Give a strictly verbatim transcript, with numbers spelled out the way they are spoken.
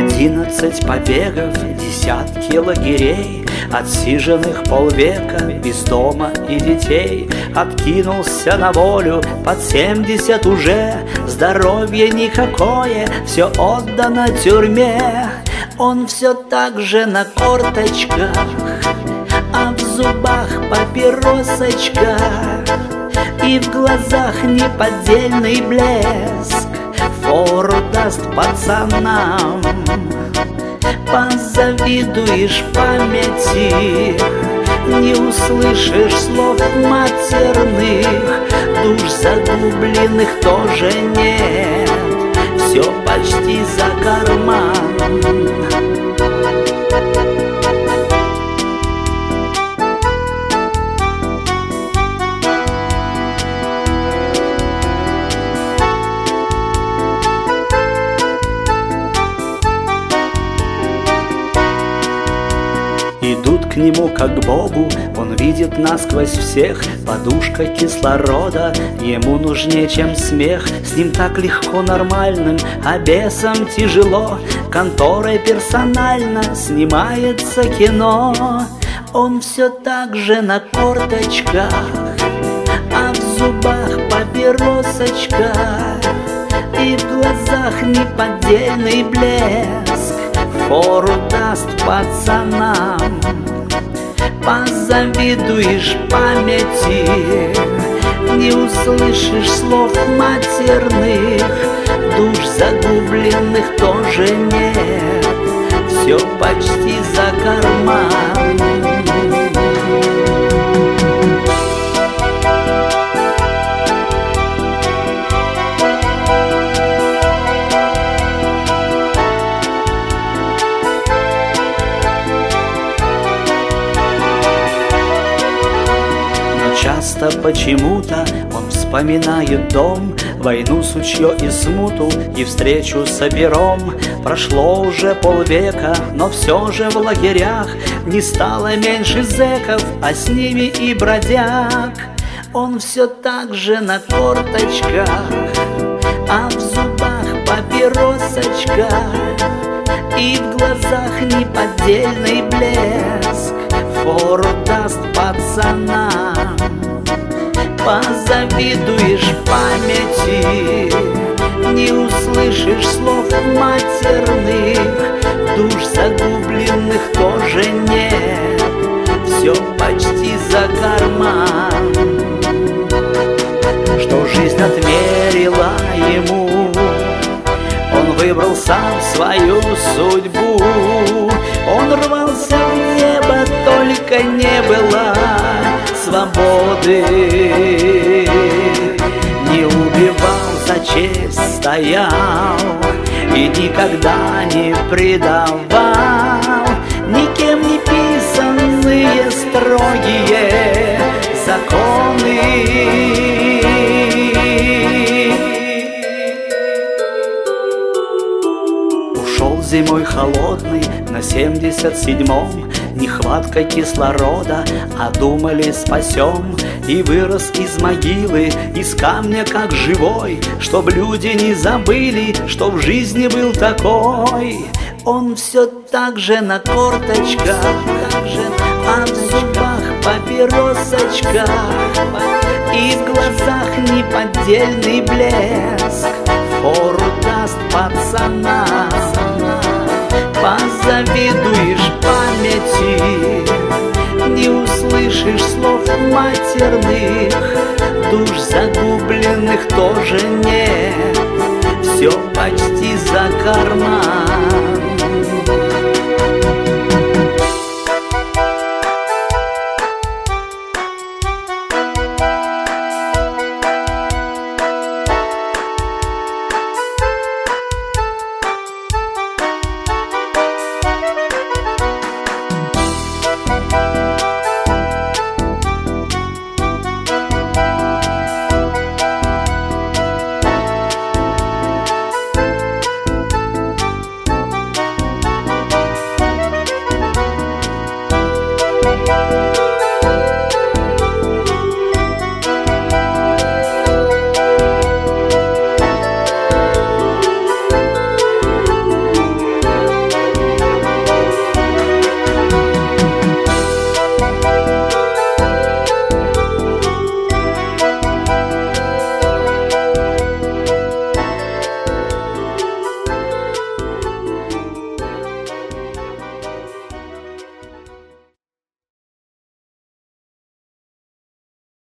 Одиннадцать побегов, десятки лагерей, отсиженных полвека, без дома и детей. Откинулся на волю, под семьдесят уже, здоровье никакое, все отдано тюрьме. Он все так же на корточках, а в зубах папиросочка, и в глазах неподдельный блеск. Фору даст пацанам, позавидуешь памяти, не услышишь слов матерных, душ загубленных тоже нет, все почти за карман. Идут к нему как к Богу, он видит насквозь всех. Подушка кислорода ему нужнее, чем смех. С ним так легко нормальным, а бесам тяжело. Конторой персонально снимается кино. Он все так же на корточках, а в зубах папиросочка, и в глазах неподдельный блеск. Фору даст пацанам, позавидуешь памяти, не услышишь слов матерных, душ загубленных тоже нет, все почти за карман. Часто почему-то он вспоминает дом, войну, сучье и смуту, и встречу с опером. Прошло уже полвека, но все же в лагерях не стало меньше зэков, а с ними и бродяг. Он все так же на корточках, а в зубах папиросочка, и в глазах неподдельный блеск. Фору даст пацанам, позавидуешь памяти, не услышишь слов матерных, душ загубленных тоже нет, все почти за карман. Что жизнь отмерила ему, он выбрал сам свою судьбу. Он рвался в небо, только не было свободы. Не убивал, за честь стоял и никогда не предавал. Никем не писанные строгие законы. Ушел зимой холодный на семьдесят седьмом, нехватка кислорода, а думали спасем. И вырос из могилы, из камня как живой, чтоб люди не забыли, что в жизни был такой. Он все так же на корточках, а в зубах папиросочка, и в глазах неподдельный блеск. Фору даст пацанам, позавидуешь памяти, не услышишь слов матерных, душ загубленных тоже нет, все почти за карман.